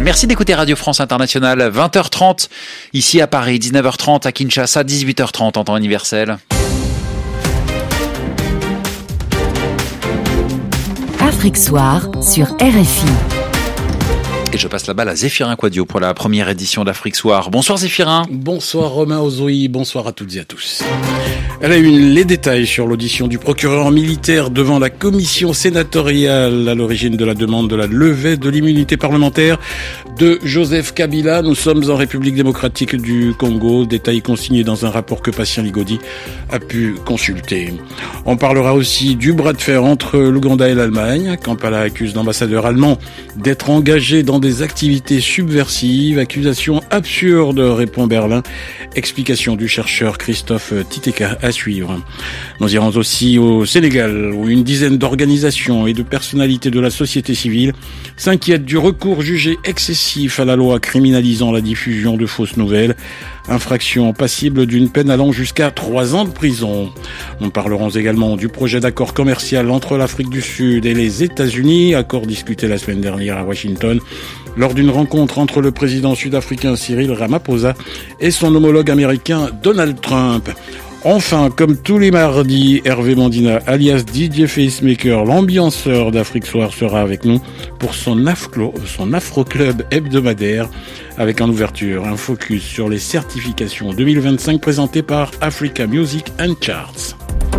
Merci d'écouter Radio France Internationale, 20h30 ici à Paris, 19h30 à Kinshasa, 18h30 en temps universel. Afrique Soir sur RFI. Et je passe la balle à Zéphirin Quadio pour la première édition d'Afrique Soir. Bonsoir Zéphirin. Bonsoir Romain Ozoui, bonsoir à toutes et à tous. Elle a eu les détails sur l'audition du procureur militaire devant la commission sénatoriale à l'origine de la demande de la levée de l'immunité parlementaire de Joseph Kabila. Nous sommes en République démocratique du Congo, détails consignés dans un rapport que Patient Ligodi a pu consulter. On parlera aussi du bras de fer entre l'Ouganda et l'Allemagne. Kampala accuse l'ambassadeur allemand d'être engagé dans des activités subversives, accusation absurde, répond Berlin. Explication du chercheur Christophe Titeka à suivre. Nous irons aussi au Sénégal, où une dizaine d'organisations et de personnalités de la société civile s'inquiètent du recours jugé excessif à la loi criminalisant la diffusion de fausses nouvelles. Infraction passible d'une peine allant jusqu'à 3 ans de prison. Nous parlerons également du projet d'accord commercial entre l'Afrique du Sud et les États-Unis, accord discuté la semaine dernière à Washington, lors d'une rencontre entre le président sud-africain Cyril Ramaphosa et son homologue américain Donald Trump. Enfin, comme tous les mardis, Hervé Mandina, alias DJ Facemaker, l'ambianceur d'Afrique Soir, sera avec nous pour son Afro-Club hebdomadaire, avec en ouverture un focus sur les certifications 2025 présentées par Africa Music and Charts.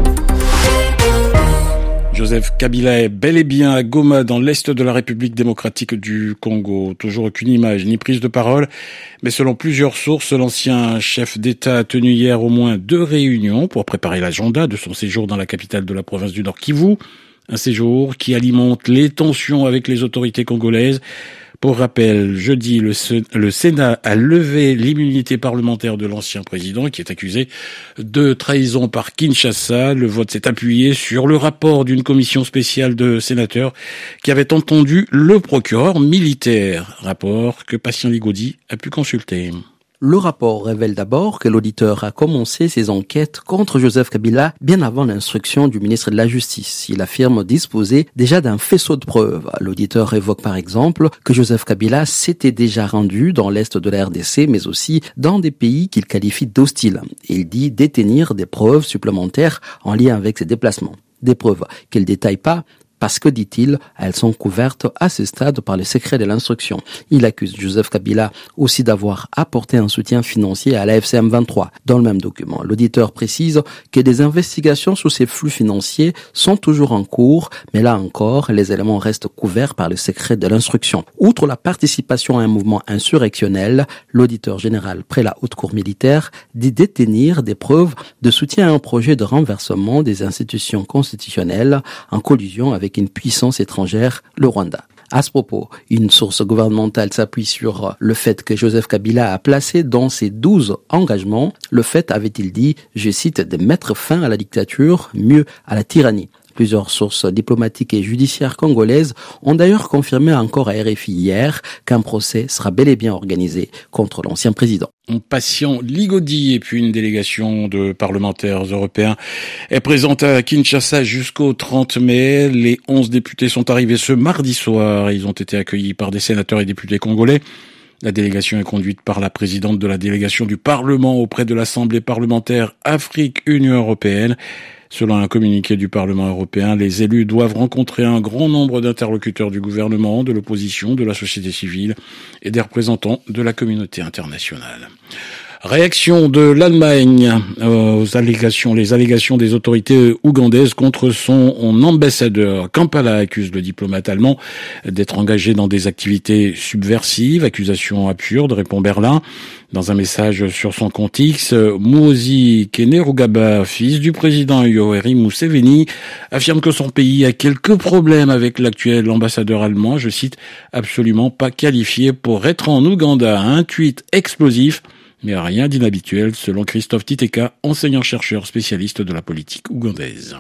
Joseph Kabila est bel et bien à Goma, dans l'est de la République démocratique du Congo. Toujours aucune image ni prise de parole, mais selon plusieurs sources, l'ancien chef d'État a tenu hier au moins 2 réunions pour préparer l'agenda de son séjour dans la capitale de la province du Nord Kivu. Un séjour qui alimente les tensions avec les autorités congolaises. Pour rappel, jeudi, le Sénat a levé l'immunité parlementaire de l'ancien président qui est accusé de trahison par Kinshasa. Le vote s'est appuyé sur le rapport d'une commission spéciale de sénateurs qui avait entendu le procureur militaire. Rapport que Patient Ligodi a pu consulter. Le rapport révèle d'abord que l'auditeur a commencé ses enquêtes contre Joseph Kabila bien avant l'instruction du ministre de la Justice. Il affirme disposer déjà d'un faisceau de preuves. L'auditeur évoque par exemple que Joseph Kabila s'était déjà rendu dans l'est de la RDC, mais aussi dans des pays qu'il qualifie d'hostiles. Il dit détenir des preuves supplémentaires en lien avec ses déplacements. Des preuves qu'il détaille pas, parce que, dit-il, elles sont couvertes à ce stade par le secret de l'instruction. Il accuse Joseph Kabila aussi d'avoir apporté un soutien financier à la FCM 23. Dans le même document, l'auditeur précise que des investigations sur ces flux financiers sont toujours en cours, mais là encore, les éléments restent couverts par le secret de l'instruction. Outre la participation à un mouvement insurrectionnel, l'auditeur général près la haute cour militaire dit détenir des preuves de soutien à un projet de renversement des institutions constitutionnelles en collusion avec une puissance étrangère, le Rwanda. À ce propos, une source gouvernementale s'appuie sur le fait que Joseph Kabila a placé dans ses 12 engagements le fait, avait-il dit, je cite, de mettre fin à la dictature, mieux à la tyrannie. Plusieurs sources diplomatiques et judiciaires congolaises ont d'ailleurs confirmé encore à RFI hier qu'un procès sera bel et bien organisé contre l'ancien président. Patient Ligodi et puis une délégation de parlementaires européens est présente à Kinshasa jusqu'au 30 mai. Les 11 députés sont arrivés ce mardi soir. Ils ont été accueillis par des sénateurs et députés congolais. La délégation est conduite par la présidente de la délégation du Parlement auprès de l'Assemblée parlementaire Afrique-Union européenne. Selon un communiqué du Parlement européen, les élus doivent rencontrer un grand nombre d'interlocuteurs du gouvernement, de l'opposition, de la société civile et des représentants de la communauté internationale. Réaction de l'Allemagne aux allégations des autorités ougandaises contre son ambassadeur. Kampala accuse le diplomate allemand d'être engagé dans des activités subversives. Accusation absurde, répond Berlin. Dans un message sur son compte X, Muhoozi Kainerugaba, fils du président Yoweri Museveni, affirme que son pays a quelques problèmes avec l'actuel ambassadeur allemand, je cite, absolument pas qualifié pour être en Ouganda. Un tweet explosif, mais rien d'inhabituel, selon Christophe Titeka, enseignant-chercheur spécialiste de la politique ougandaise.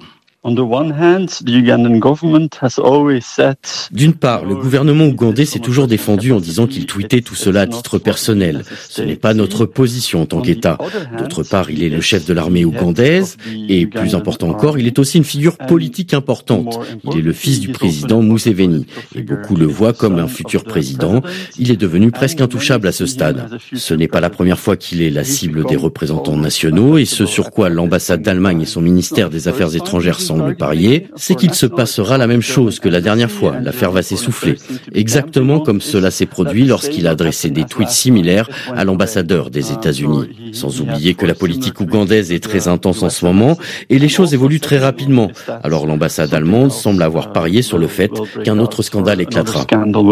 D'une part, le gouvernement ougandais s'est toujours défendu en disant qu'il tweetait tout cela à titre personnel. Ce n'est pas notre position en tant qu'État. D'autre part, il est le chef de l'armée ougandaise et, plus important encore, il est aussi une figure politique importante. Il est le fils du président Museveni et beaucoup le voient comme un futur président. Il est devenu presque intouchable à ce stade. Ce n'est pas la première fois qu'il est la cible des représentants nationaux et ce sur quoi l'ambassade d'Allemagne et son ministère des Affaires étrangères semblent parier, c'est qu'il se passera la même chose que la dernière fois. L'affaire va s'essouffler. Exactement comme cela s'est produit lorsqu'il a adressé des tweets similaires à l'ambassadeur des États-Unis. Sans oublier que la politique ougandaise est très intense en ce moment et les choses évoluent très rapidement. Alors l'ambassade allemande semble avoir parié sur le fait qu'un autre scandale éclatera.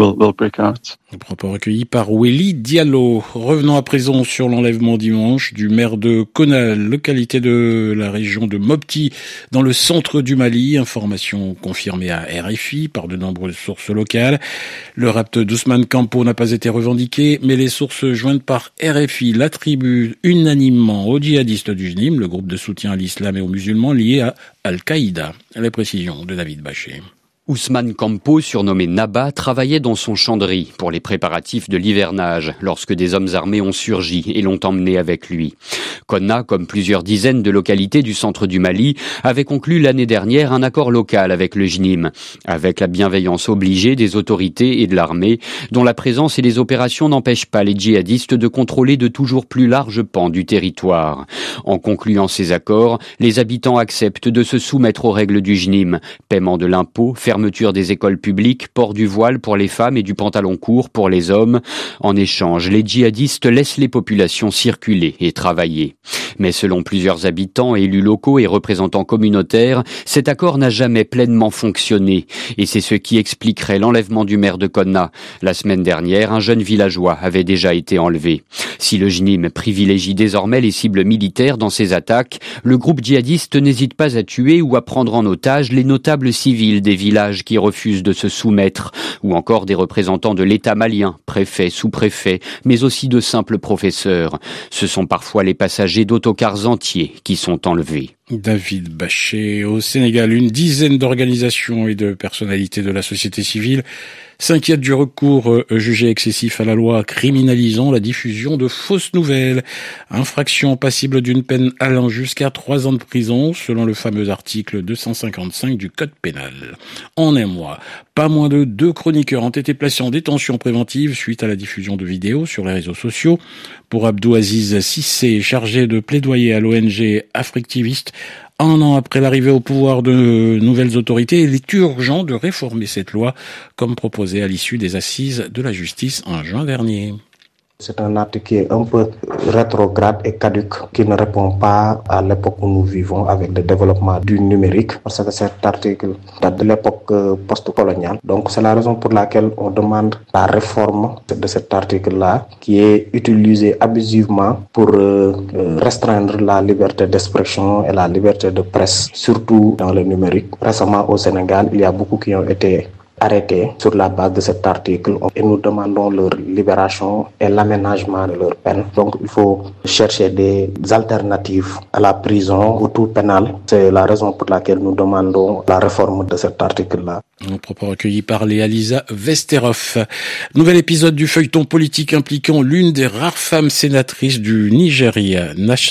Un propos recueilli par Weli Diallo. Revenons à présent sur l'enlèvement dimanche du maire de Konna, localité de la région de Mopti, dans le centre du Mali. Information confirmée à RFI par de nombreuses sources locales. Le rapt d'Ousmane Campo n'a pas été revendiqué, mais les sources jointes par RFI l'attribuent unanimement aux djihadistes du JNIM, le groupe de soutien à l'islam et aux musulmans lié à Al-Qaïda. Les précisions de David Bachet. Ousmane Campo, surnommé Naba, travaillait dans son champ de riz pour les préparatifs de l'hivernage lorsque des hommes armés ont surgi et l'ont emmené avec lui. Konna, comme plusieurs dizaines de localités du centre du Mali, avait conclu l'année dernière un accord local avec le JNIM, avec la bienveillance obligée des autorités et de l'armée, dont la présence et les opérations n'empêchent pas les djihadistes de contrôler de toujours plus larges pans du territoire. En concluant ces accords, les habitants acceptent de se soumettre aux règles du JNIM, paiement de l'impôt, fermeture des écoles publiques, port du voile pour les femmes et du pantalon court pour les hommes. En échange, les djihadistes laissent les populations circuler et travailler. Mais selon plusieurs habitants, élus locaux et représentants communautaires, cet accord n'a jamais pleinement fonctionné. Et c'est ce qui expliquerait l'enlèvement du maire de Konna. La semaine dernière, un jeune villageois avait déjà été enlevé. Si le JNIM privilégie désormais les cibles militaires dans ses attaques, le groupe djihadiste n'hésite pas à tuer ou à prendre en otage les notables civils des villages qui refusent de se soumettre, ou encore des représentants de l'État malien, préfets, sous-préfets, mais aussi de simples professeurs. Ce sont parfois les passagers d'autocars entiers qui sont enlevés. David Bachet. Au Sénégal, une dizaine d'organisations et de personnalités de la société civile s'inquiètent du recours jugé excessif à la loi criminalisant la diffusion de fausses nouvelles. Infraction passible d'une peine allant jusqu'à 3 ans de prison, selon le fameux article 255 du Code pénal. En un mois, pas moins de 2 chroniqueurs ont été placés en détention préventive suite à la diffusion de vidéos sur les réseaux sociaux. Pour Abdou Aziz Sissé, chargé de plaidoyer à l'ONG Africtiviste, 1 an après l'arrivée au pouvoir de nouvelles autorités, il est urgent de réformer cette loi, comme proposé à l'issue des assises de la justice en juin dernier. C'est un article qui est un peu rétrograde et caduc, qui ne répond pas à l'époque où nous vivons avec le développement du numérique, parce que cet article date de l'époque post-coloniale. Donc c'est la raison pour laquelle on demande la réforme de cet article-là, qui est utilisé abusivement pour restreindre la liberté d'expression et la liberté de presse, surtout dans le numérique. Récemment au Sénégal, il y a beaucoup qui ont été arrêtés sur la base de cet article et nous demandons leur libération et l'aménagement de leur peine. Donc il faut chercher des alternatives à la prison ou tout pénal. C'est la raison pour laquelle nous demandons la réforme de cet article-là. Un propos recueilli par Léa Lisa Vesterhoff. Nouvel épisode du feuilleton politique impliquant l'une des rares femmes sénatrices du Nigeria,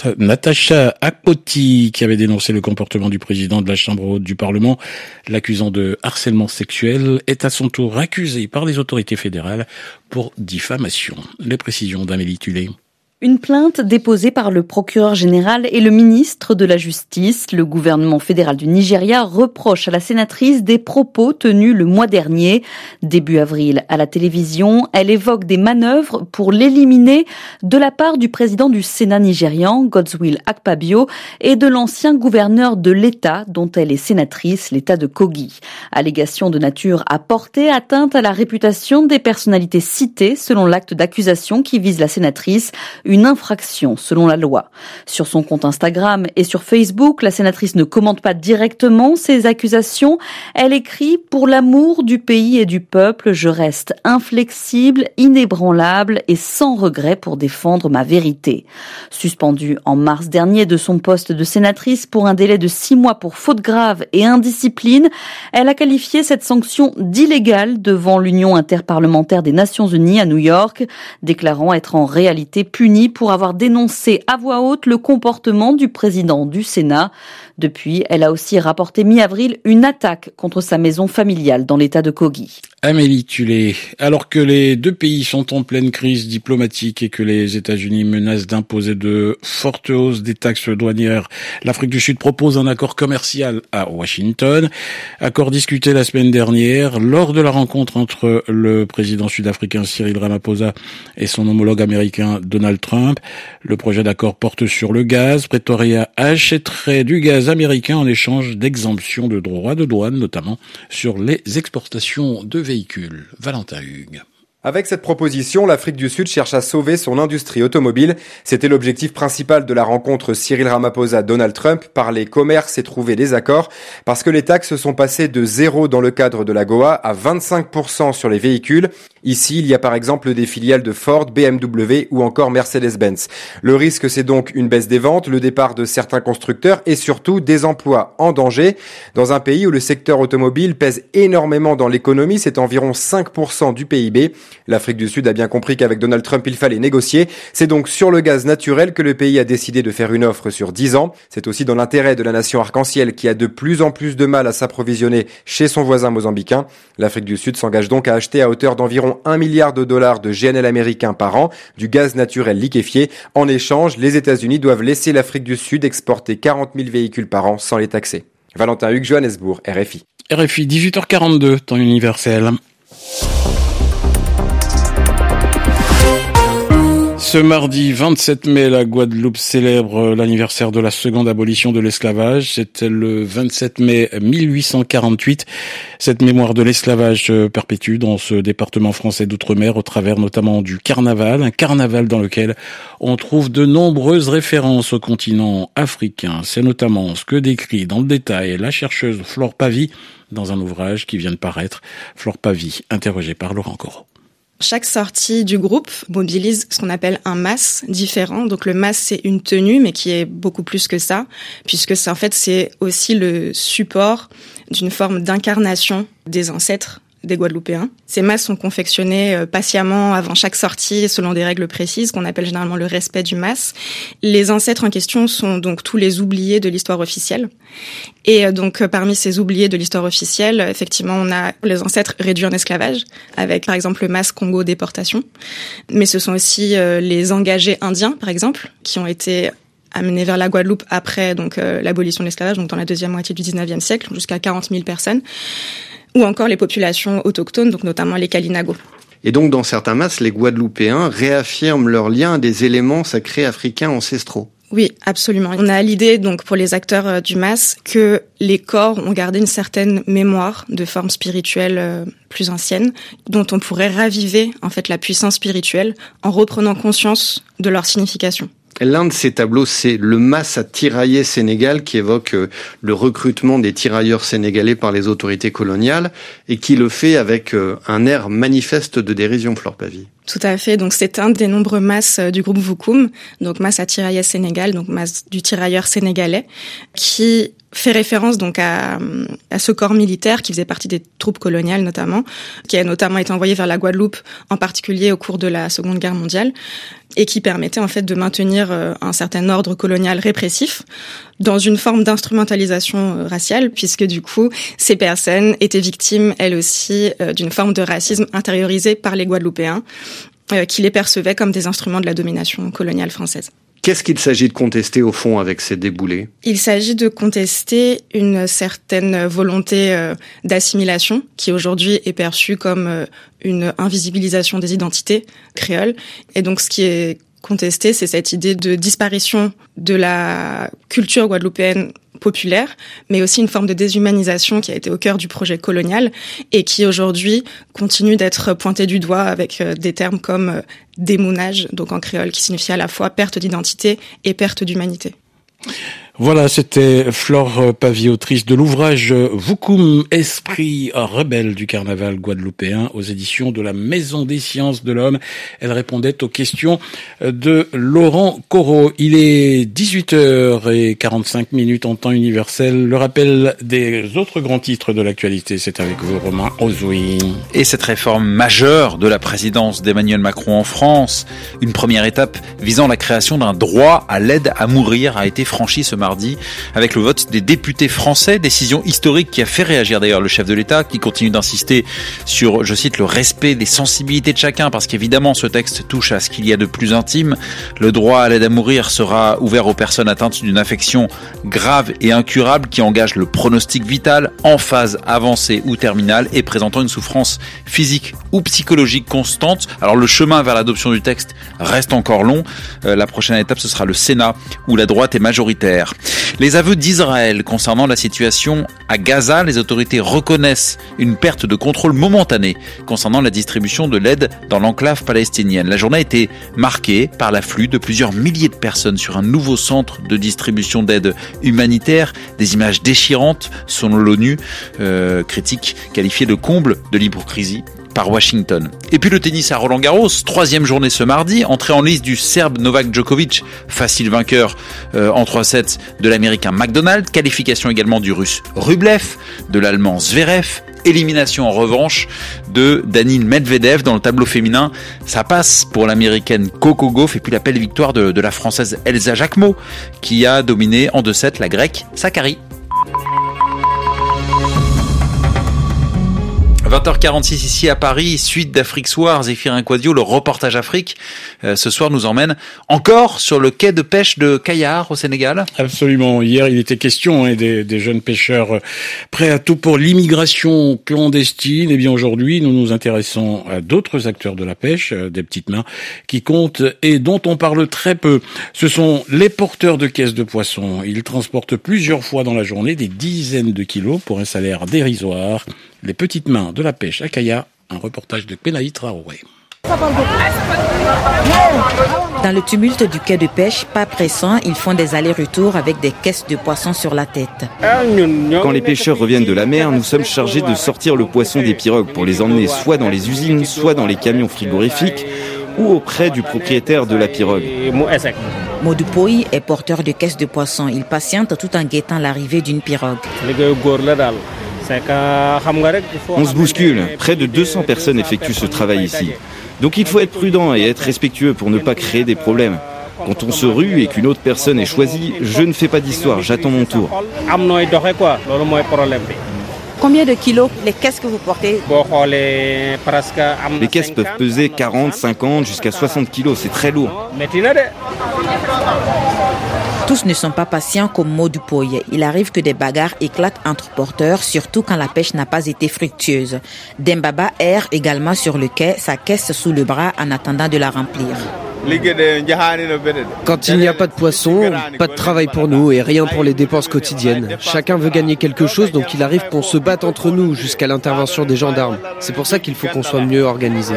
Natasha Akpoti, qui avait dénoncé le comportement du président de la Chambre haute du Parlement, l'accusant de harcèlement sexuel, est à son tour accusée par les autorités fédérales pour diffamation. Les précisions d'Amélie Tulé. Une plainte déposée par le procureur général et le ministre de la Justice. Le gouvernement fédéral du Nigeria reproche à la sénatrice des propos tenus le mois dernier. Début avril, à la télévision, elle évoque des manœuvres pour l'éliminer de la part du président du Sénat nigérian, Godswill Akpabio, et de l'ancien gouverneur de l'État dont elle est sénatrice, l'État de Kogi. Allégation de nature à porter atteinte à la réputation des personnalités citées selon l'acte d'accusation qui vise la sénatrice. une infraction selon la loi. Sur son compte Instagram et sur Facebook, la sénatrice ne commente pas directement ces accusations. Elle écrit « Pour l'amour du pays et du peuple, je reste inflexible, inébranlable et sans regret pour défendre ma vérité ». Suspendue en mars dernier de son poste de sénatrice pour un délai de 6 mois pour faute grave et indiscipline, elle a qualifié cette sanction d'illégale devant l'Union interparlementaire des Nations Unies à New York, déclarant être en réalité punie pour avoir dénoncé à voix haute le comportement du président du Sénat. Depuis, elle a aussi rapporté mi-avril une attaque contre sa maison familiale dans l'état de Kogi. Amélie Tulé, alors que les deux pays sont en pleine crise diplomatique et que les États-Unis menacent d'imposer de fortes hausses des taxes douanières, l'Afrique du Sud propose un accord commercial à Washington. Accord discuté la semaine dernière lors de la rencontre entre le président sud-africain Cyril Ramaphosa et son homologue américain Donald Trump. Le projet d'accord porte sur le gaz. Pretoria achèterait du gaz américain en échange d'exemptions de droits de douane, notamment sur les exportations de véhicules. Valentin Hugues. Avec cette proposition, l'Afrique du Sud cherche à sauver son industrie automobile. C'était l'objectif principal de la rencontre Cyril Ramaphosa-Donald Trump. Parler commerce et trouver des accords, parce que les taxes sont passées de 0 dans le cadre de l'AGOA à 25% sur les véhicules. Ici, il y a par exemple des filiales de Ford, BMW ou encore Mercedes-Benz. Le risque, c'est donc une baisse des ventes, le départ de certains constructeurs et surtout des emplois en danger. Dans un pays où le secteur automobile pèse énormément dans l'économie, c'est environ 5% du PIB. L'Afrique du Sud a bien compris qu'avec Donald Trump, il fallait négocier. C'est donc sur le gaz naturel que le pays a décidé de faire une offre sur 10 ans. C'est aussi dans l'intérêt de la nation arc-en-ciel qui a de plus en plus de mal à s'approvisionner chez son voisin mozambicain. L'Afrique du Sud s'engage donc à acheter à hauteur d'environ $1 milliard de GNL américain par an, du gaz naturel liquéfié. En échange, les États-Unis doivent laisser l'Afrique du Sud exporter 40 000 véhicules par an sans les taxer. Valentin Hugues, Johannesburg, RFI. RFI, 18h42, temps universel. Ce mardi 27 mai, la Guadeloupe célèbre l'anniversaire de la seconde abolition de l'esclavage. C'était le 27 mai 1848. Cette mémoire de l'esclavage se perpétue dans ce département français d'outre-mer au travers notamment du carnaval, un carnaval dans lequel on trouve de nombreuses références au continent africain. C'est notamment ce que décrit dans le détail la chercheuse Flore Pavie dans un ouvrage qui vient de paraître. Flore Pavie, interrogée par Laurent Corot. Chaque sortie du groupe mobilise ce qu'on appelle un mas différent. Donc le mas, c'est une tenue, mais qui est beaucoup plus que ça, puisque c'est aussi le support d'une forme d'incarnation des ancêtres des Guadeloupéens. Ces masses sont confectionnés patiemment avant chaque sortie selon des règles précises qu'on appelle généralement le respect du mas. Les ancêtres en question sont donc tous les oubliés de l'histoire officielle. Et donc parmi ces oubliés de l'histoire officielle, effectivement, on a les ancêtres réduits en esclavage avec par exemple le mas Congo déportation. Mais ce sont aussi les engagés indiens par exemple qui ont été amenés vers la Guadeloupe après l'abolition de l'esclavage, donc dans la deuxième moitié du 19e siècle, jusqu'à 40 000 personnes. Ou encore les populations autochtones, donc notamment les Kalinago. Et donc, dans certains masses, les Guadeloupéens réaffirment leur lien à des éléments sacrés africains ancestraux. Oui, absolument. On a l'idée, donc, pour les acteurs du mas, que les corps ont gardé une certaine mémoire de formes spirituelles plus anciennes, dont on pourrait raviver, en fait, la puissance spirituelle en reprenant conscience de leur signification. L'un de ces tableaux, c'est le mas à tirailler Sénégal qui évoque le recrutement des tirailleurs sénégalais par les autorités coloniales et qui le fait avec un air manifeste de dérision, Flore Pavie. Tout à fait. Donc, c'est un des nombreux mas du groupe Vukum. Donc, mas à tirailler Sénégal, donc mas du tirailleur sénégalais, qui fait référence donc à ce corps militaire qui faisait partie des troupes coloniales notamment, qui a notamment été envoyé vers la Guadeloupe, en particulier au cours de la Seconde Guerre mondiale, et qui permettait en fait de maintenir un certain ordre colonial répressif dans une forme d'instrumentalisation raciale, puisque du coup, ces personnes étaient victimes, elles aussi, d'une forme de racisme intériorisé par les Guadeloupéens, qui les percevaient comme des instruments de la domination coloniale française. Qu'est-ce qu'il s'agit de contester au fond avec ces déboulés ? Il s'agit de contester une certaine volonté d'assimilation qui aujourd'hui est perçue comme une invisibilisation des identités créoles. Et donc ce qui est contesté, c'est cette idée de disparition de la culture guadeloupéenne populaire, mais aussi une forme de déshumanisation qui a été au cœur du projet colonial et qui aujourd'hui continue d'être pointée du doigt avec des termes comme démounage, donc en créole, qui signifie à la fois perte d'identité et perte d'humanité. Voilà, c'était Flore Pavie, autrice de l'ouvrage Vukum, esprit rebelle du carnaval guadeloupéen aux éditions de la Maison des Sciences de l'Homme. Elle répondait aux questions de Laurent Corot. Il est 18h45 en temps universel. Le rappel des autres grands titres de l'actualité, c'est avec vous, Romain Ozoui. Et cette réforme majeure de la présidence d'Emmanuel Macron en France, une première étape visant la création d'un droit à l'aide à mourir, a été franchie ce mardi avec le vote des députés français, décision historique qui a fait réagir d'ailleurs le chef de l'État, qui continue d'insister sur, je cite, le respect des sensibilités de chacun, parce qu'évidemment ce texte touche à ce qu'il y a de plus intime. Le droit à l'aide à mourir sera ouvert aux personnes atteintes d'une affection grave et incurable qui engage le pronostic vital, en phase avancée ou terminale et présentant une souffrance physique ou psychologique constante. Alors le chemin vers l'adoption du texte reste encore long. La prochaine étape, ce sera le Sénat, où la droite est majoritaire. Les aveux d'Israël concernant la situation à Gaza, les autorités reconnaissent une perte de contrôle momentanée concernant la distribution de l'aide dans l'enclave palestinienne. La journée a été marquée par l'afflux de plusieurs milliers de personnes sur un nouveau centre de distribution d'aide humanitaire. Des images déchirantes, selon l'ONU, critiques qualifiées de comble de l'hypocrisie par Washington. Et puis le tennis à Roland-Garros, 3e journée ce mardi, entrée en lice du Serbe Novak Djokovic, facile vainqueur en 3-7 de l'Américain McDonald, qualification également du Russe Rublev, de l'Allemand Zverev, élimination en revanche de Daniil Medvedev dans le tableau féminin. Ça passe pour l'Américaine Coco Gauff et puis la belle victoire de la Française Elsa Jacquemot qui a dominé en 2-7 la Grecque Sakkari. 20h46 ici à Paris, suite d'Afrique Soir, Zéphirin Quadio, le reportage Afrique, ce soir nous emmène encore sur le quai de pêche de Kayar au Sénégal. Absolument. Hier, il était question des jeunes pêcheurs prêts à tout pour l'immigration clandestine. Et bien aujourd'hui, nous nous intéressons à d'autres acteurs de la pêche, des petites mains qui comptent et dont on parle très peu. Ce sont les porteurs de caisses de poissons. Ils transportent plusieurs fois dans la journée des dizaines de kilos pour un salaire dérisoire. Les petites mains de la pêche à Kaya, un reportage de Penaï Traoré. Dans le tumulte du quai de pêche, pas pressant, ils font des allers-retours avec des caisses de poissons sur la tête. Quand les pêcheurs reviennent de la mer, nous sommes chargés de sortir le poisson des pirogues pour les emmener soit dans les usines, soit dans les camions frigorifiques ou auprès du propriétaire de la pirogue. Modou Poy est porteur de caisses de poissons. Il patiente tout en guettant l'arrivée d'une pirogue. On se bouscule. Près de 200 personnes effectuent ce travail ici. Donc il faut être prudent et être respectueux pour ne pas créer des problèmes. Quand on se rue et qu'une autre personne est choisie, je ne fais pas d'histoire, j'attends mon tour. Combien de kilos les caisses que vous portez? Les caisses peuvent peser 40, 50, jusqu'à 60 kilos, c'est très lourd. Tous ne sont pas patients comme Modou Poy. Il arrive que des bagarres éclatent entre porteurs, surtout quand la pêche n'a pas été fructueuse. Dembaba erre également sur le quai, sa caisse sous le bras en attendant de la remplir. Quand il n'y a pas de poisson, pas de travail pour nous et rien pour les dépenses quotidiennes. Chacun veut gagner quelque chose, donc il arrive qu'on se batte entre nous jusqu'à l'intervention des gendarmes. C'est pour ça qu'il faut qu'on soit mieux organisés.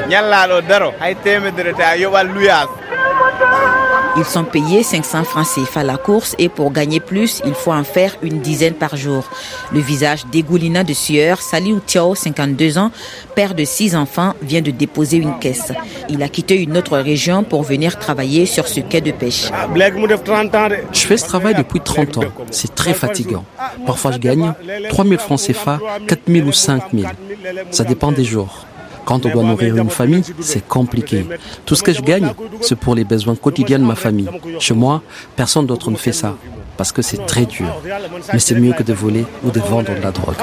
Ils sont payés 500 francs CFA la course et pour gagner plus, il faut en faire une dizaine par jour. Le visage dégoulinant de sueur, Saliou Tiao, 52 ans, père de 6 enfants, vient de déposer une caisse. Il a quitté une autre région pour venir travailler sur ce quai de pêche. Je fais ce travail depuis 30 ans. C'est très fatigant. Parfois je gagne 3000 francs CFA, 4000 ou 5000. Ça dépend des jours. Quand on doit nourrir une famille, c'est compliqué. Tout ce que je gagne, c'est pour les besoins quotidiens de ma famille. Chez moi, personne d'autre ne fait ça, parce que c'est très dur. Mais c'est mieux que de voler ou de vendre de la drogue.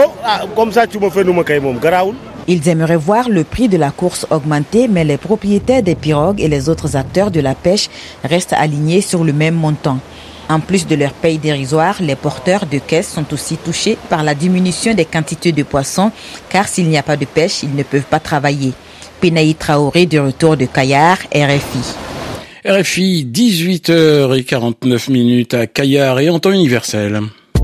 Ils aimeraient voir le prix de la course augmenter, mais les propriétaires des pirogues et les autres acteurs de la pêche restent alignés sur le même montant. En plus de leur paye dérisoire, les porteurs de caisses sont aussi touchés par la diminution des quantités de poissons, car s'il n'y a pas de pêche, ils ne peuvent pas travailler. Penaï Traoré, de retour de Kayar, RFI. RFI, 18h49 à Kayar et en temps universel.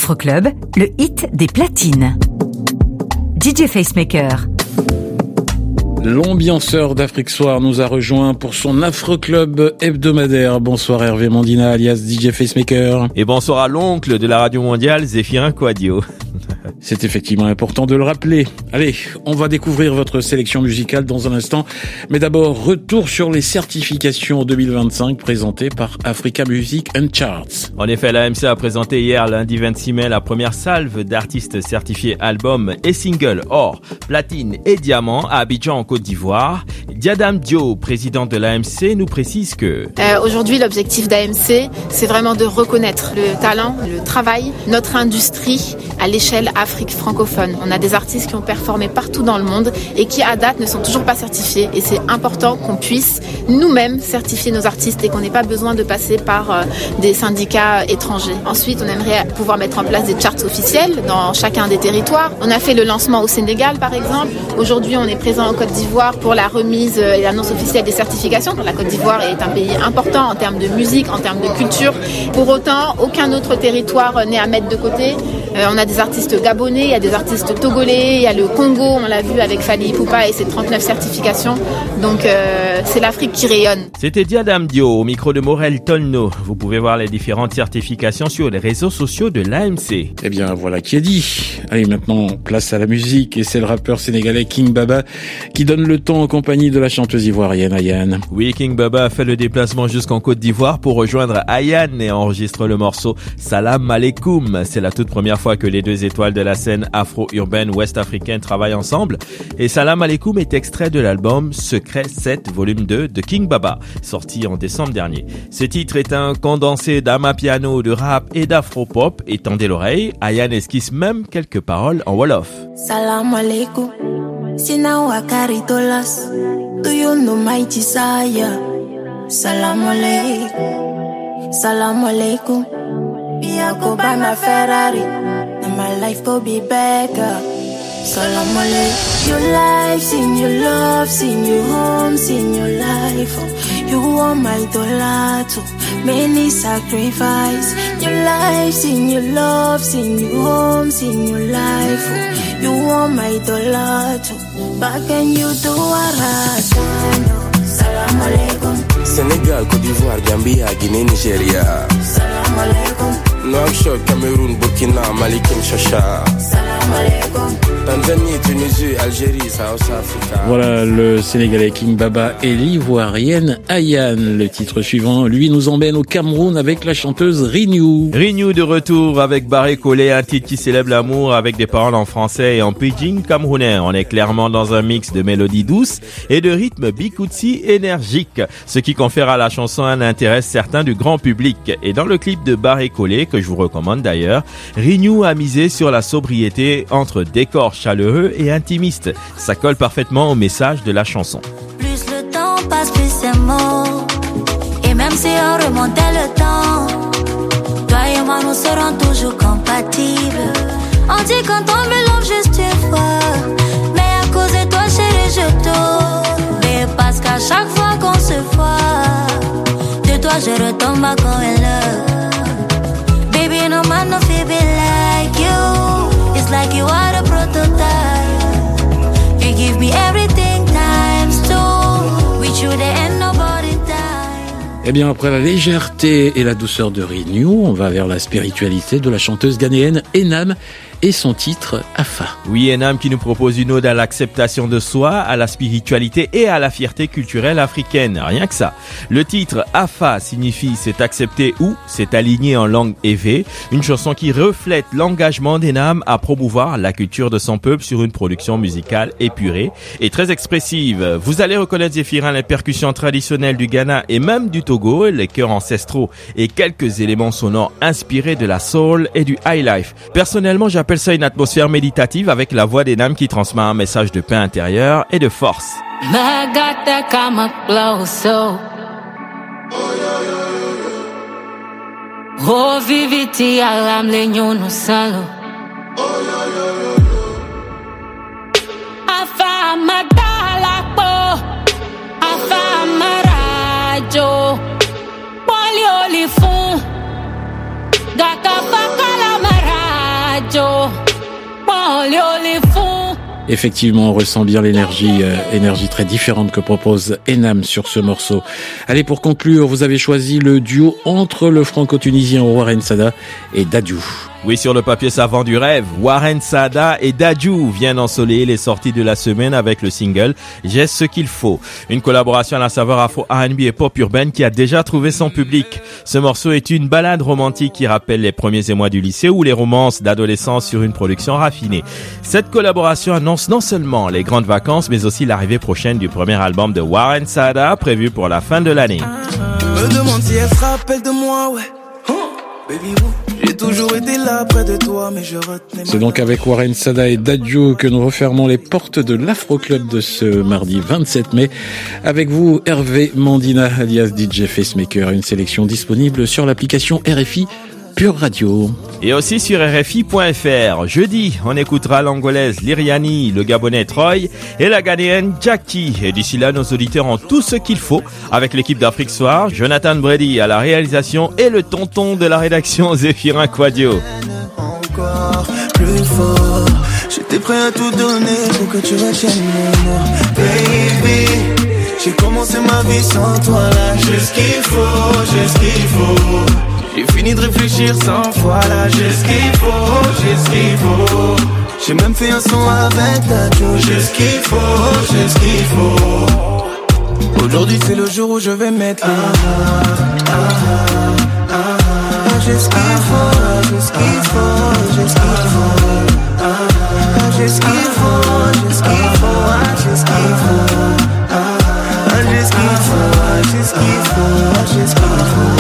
Afro Club, le hit des platines. DJ Facemaker. L'ambianceur d'Afrique Soir nous a rejoint pour son Afro Club hebdomadaire. Bonsoir Hervé Mandina alias DJ Facemaker. Et bonsoir à l'oncle de la radio mondiale, Zéphirin Quadio. C'est effectivement important de le rappeler. Allez, on va découvrir votre sélection musicale dans un instant. Mais d'abord, retour sur les certifications 2025 présentées par Africa Music and Charts. En effet, l'AMC a présenté hier, lundi 26 mai, la première salve d'artistes certifiés albums et singles or, platine et diamant à Abidjan en Côte d'Ivoire. Diadam Dio, président de l'AMC, nous précise que... Aujourd'hui, l'objectif d'AMC, c'est vraiment de reconnaître le talent, le travail, notre industrie à l'échelle Afrique francophone. On a des artistes qui ont performé partout dans le monde et qui, à date, ne sont toujours pas certifiés. Et c'est important qu'on puisse nous-mêmes certifier nos artistes et qu'on n'ait pas besoin de passer par des syndicats étrangers. Ensuite, on aimerait pouvoir mettre en place des charts officiels dans chacun des territoires. On a fait le lancement au Sénégal, par exemple. Aujourd'hui, on est présent en Côte d'Ivoire pour la remise et l'annonce officielle des certifications. La Côte d'Ivoire est un pays important en termes de musique, en termes de culture. Pour autant, aucun autre territoire n'est à mettre de côté. On a des artistes gabonais, il y a des artistes togolais, il y a le Congo, on l'a vu avec Fally Ipupa et ses 39 certifications. Donc c'est l'Afrique qui rayonne. C'était Diadam Dio au micro de Morel Tolno. Vous pouvez voir les différentes certifications sur les réseaux sociaux de l'AMC. Eh bien voilà qui est dit. Allez, maintenant place à la musique et c'est le rappeur sénégalais King Baba qui donne le ton en compagnie de la chanteuse ivoirienne Ayane. Oui, King Baba a fait le déplacement jusqu'en Côte d'Ivoire pour rejoindre Ayane et enregistre le morceau Salam Alaikum. C'est la toute première fois que les deux étoiles de la scène afro-urbaine ouest-africaine travaillent ensemble. Et Salam Alaikum est extrait de l'album Secret 7 volume 2 de King Baba, sorti en décembre dernier. Ce titre est un condensé d'amapiano, de rap et d'afro-pop. Et tendez l'oreille, Ayane esquisse même quelques paroles en Wolof. Salam Alaikum, Sina Wakari Tolas, Tuyundo Maiti Saya. Salam Alaikum, Salam Alaikum, Biako Bana Ferrari. And my life go be better. Salam alaikum. Your life, sing your love, sing your home, sing your life. Oh, you are my dolato, many sacrifice. Your life, sing your love, sing your home, sing your life. Oh, you are my dolato, back and you do Salam alaikum. Sénégal, Côte d'Ivoire, Gambia, Guinée, Nigeria. Salam alaikum. Nouakchott, Cameroun, Burkina, Mali, Kinshasa. Salam alaikum. Tanzanie, Tunisie, Algérie, South Africa. Voilà le Sénégalais King Baba et l'Ivoirienne Ayane. Le titre suivant, lui, nous emmène au Cameroun avec la chanteuse Renew. Renew de retour avec Barré Collé, un titre qui célèbre l'amour avec des paroles en français et en pidgin camerounais. On est clairement dans un mix de mélodies douces et de rythmes bikoutsi énergiques, ce qui confère à la chanson un intérêt certain du grand public. Et dans le clip de Barré Collé, que je vous recommande d'ailleurs, Renew a misé sur la sobriété entre décors chaleureux et intimistes. Ça colle parfaitement au message de la chanson. Plus le temps passe, plus c'est mort. Et même si on remontait le temps, toi et moi nous serons toujours compatibles. On dit quand on me love juste une fois, mais à cause de toi chérie je t'aime. Mais parce qu'à chaque fois qu'on se voit, de toi je retombe à quand elle love. Baby no man no feel be like you. It's like you are the prototype. You give me everything times two. With you there ain't nobody time. Eh bien, après la légèreté et la douceur de Renew, on va vers la spiritualité de la chanteuse ghanéenne Enam et son titre Afa. Oui, Enam qui nous propose une ode à l'acceptation de soi, à la spiritualité et à la fierté culturelle africaine. Rien que ça. Le titre Afa signifie c'est accepté ou c'est aligné en langue évé. Une chanson qui reflète l'engagement d'Enam à promouvoir la culture de son peuple sur une production musicale épurée et très expressive. Vous allez reconnaître Zéphirin, les percussions traditionnelles du Ghana et même du Togo, les chœurs ancestraux et quelques éléments sonores inspirés de la soul et du high life. Personnellement, j'appelle ça une atmosphère méditative avec la voix d'Enam qui transmet un message de paix intérieure et de force. Oh viviti alam lenyo no salo. Afa madala po, afa marajo, poli olifun, gaka fakala marajo. Effectivement, on ressent bien l'énergie très différente que propose Enam sur ce morceau. Allez, pour conclure, vous avez choisi le duo entre le franco-tunisien Warren Sada et Dadju. Oui, sur le papier savant du rêve, Warren Sada et Dadju viennent ensoleiller les sorties de la semaine avec le single « J'ai ce qu'il faut ». Une collaboration à la saveur afro R&B et pop urbaine qui a déjà trouvé son public. Ce morceau est une balade romantique qui rappelle les premiers émois du lycée ou les romances d'adolescence sur une production raffinée. Cette collaboration annonce non seulement les grandes vacances, mais aussi l'arrivée prochaine du premier album de Warren Sada, prévu pour la fin de l'année. Me demande si elle se rappelle de moi, ouais. Baby, j'ai toujours été là près de toi, mais je retenais. C'est donc avec Warren Sada et Dadju que nous refermons les portes de l'Afro Club de ce mardi 27 mai. Avec vous, Hervé Mandina, alias DJ Facemaker, une sélection disponible sur l'application RFI Pure Radio. Et aussi sur RFI.fr. Jeudi, on écoutera l'angolaise Liriani, le gabonais Troy et la ghanéenne Jackie. Et d'ici là, nos auditeurs ont tout ce qu'il faut avec l'équipe d'Afrique Soir, Jonathan Brady à la réalisation et le tonton de la rédaction Zéphirin Quadio. Encore plus fort, j'étais prêt à tout donner pour que tu retiennes mon nom. Baby, j'ai commencé ma vie sans toi là. J'ai ce qu'il faut, j'ai ce qu'il faut. J'ai fini de réfléchir 100 fois là. J'ai ce qu'il faut, j'ai ce qu'il faut. J'ai même fait un son avec Dadju. J'ai ce qu'il faut, j'ai ce qu'il faut. Aujourd'hui c'est le jour où je vais mettre les j'ai ce qu'il faut, j'ai ce qu'il faut, j'ai ce qu'il faut. J'ai ce qu'il faut, j'ai ce qu'il faut, j'ai ce qu'il faut. J'ai ce qu'il faut, j'ai ce qu'il faut, j'ai ce qu'il faut.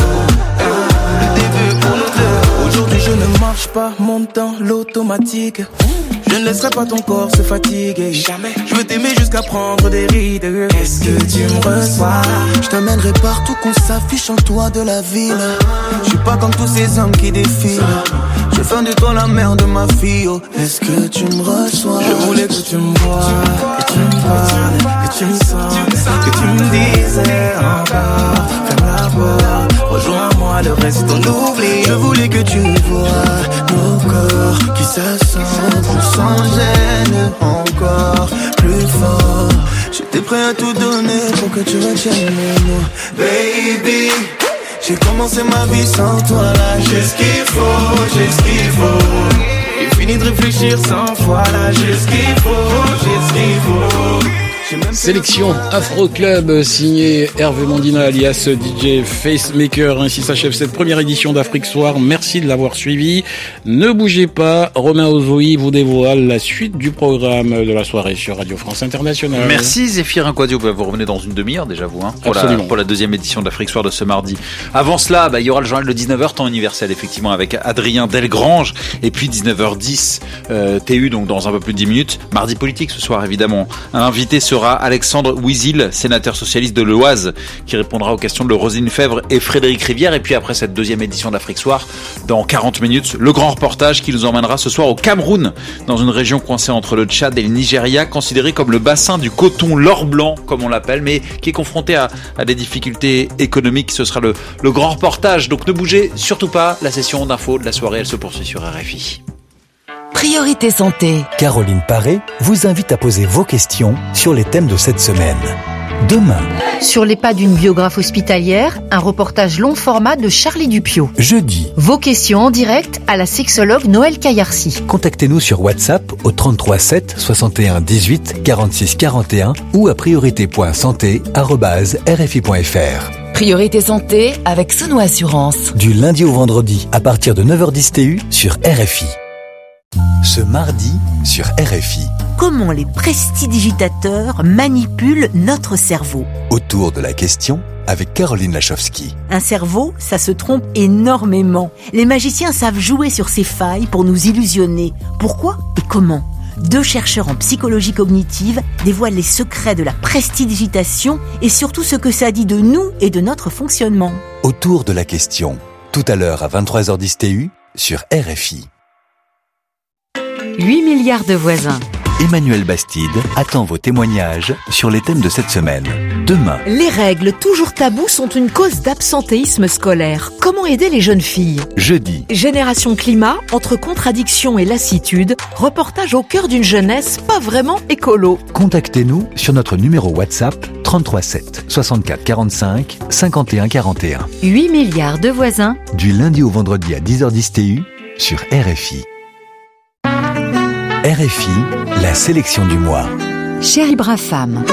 Le début pour nous deux. Aujourd'hui je ne marche pas, monte dans l'automatique. Je ne laisserai pas ton corps se fatiguer. Jamais. Je veux t'aimer jusqu'à prendre des rides. Est-ce que tu me reçois? Je t'amènerai partout qu'on s'affiche en toit de la ville. Je suis pas comme tous ces hommes qui défilent. Je fais de toi la mère de ma fille. Oh. Est-ce que tu me reçois? Je voulais que tu me vois, que tu me parles, que tu me sens, que tu me disais encore. Ferme la porte, rejoins-moi, le reste on oublie. Je voulais que tu vois nos corps qui se sentent sans gêne, encore plus fort. J'étais prêt à tout donner pour que tu retiennes mon nom. Baby, j'ai commencé ma vie sans toi là. J'ai ce qu'il faut, j'ai ce qu'il faut. J'ai fini de réfléchir 100 fois là. J'ai ce qu'il faut, j'ai ce qu'il faut. Sélection Afro Club signée Hervé Mandina alias DJ Facemaker. Ainsi s'achève cette première édition d'Afrique Soir. Merci de l'avoir suivi. Ne bougez pas. Romain Ozoï vous dévoile la suite du programme de la soirée sur Radio France Internationale. Merci Zéphirin Quadio. Vous revenez dans une demi-heure déjà vous pour la deuxième édition d'Afrique Soir de ce mardi. Avant cela, il y aura le journal de 19h temps universel effectivement avec Adrien Delgrange et puis 19h10 TU donc dans un peu plus de 10 minutes. Mardi politique ce soir évidemment. Un invité sera Alexandre Ouizil, sénateur socialiste de l'Oise, qui répondra aux questions de Roselyne Fèvre et Frédéric Rivière. Et puis après cette deuxième édition d'Afrique Soir, dans 40 minutes, le grand reportage qui nous emmènera ce soir au Cameroun, dans une région coincée entre le Tchad et le Nigeria, considérée comme le bassin du coton l'or blanc, comme on l'appelle, mais qui est confronté à des difficultés économiques. Ce sera le grand reportage. Donc ne bougez surtout pas. La session d'info de la soirée, elle se poursuit sur RFI. Priorité santé. Caroline Paré vous invite à poser vos questions sur les thèmes de cette semaine. Demain. Sur les pas d'une biographe hospitalière, un reportage long format de Charlie Dupiot. Jeudi. Vos questions en direct à la sexologue Noël Caillarcy. Contactez-nous sur WhatsApp au 33 7 61 18 46 41 ou à priorité.santé@rfi.fr. Priorité santé avec Souno Assurance. Du lundi au vendredi à partir de 9h10 TU sur RFI. Ce mardi sur RFI. Comment les prestidigitateurs manipulent notre cerveau? Autour de la question avec Caroline Lachowski. Un cerveau, ça se trompe énormément. Les magiciens savent jouer sur ces failles pour nous illusionner. Pourquoi et comment? 2 chercheurs en psychologie cognitive dévoilent les secrets de la prestidigitation et surtout ce que ça dit de nous et de notre fonctionnement. Autour de la question, tout à l'heure à 23h10 TU sur RFI. 8 milliards de voisins. Emmanuel Bastide attend vos témoignages sur les thèmes de cette semaine. Demain. Les règles, toujours tabous, sont une cause d'absentéisme scolaire. Comment aider les jeunes filles ? Jeudi. Génération Climat, entre contradiction et lassitude, reportage au cœur d'une jeunesse pas vraiment écolo. Contactez-nous sur notre numéro WhatsApp 33 7 64 45 51 41. 8 milliards de voisins. Du lundi au vendredi à 10h10 TU sur RFI. RFI, la sélection du mois. Chérie Brafam.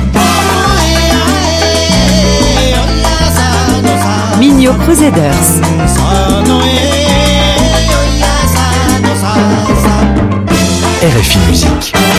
Migno Crusaders.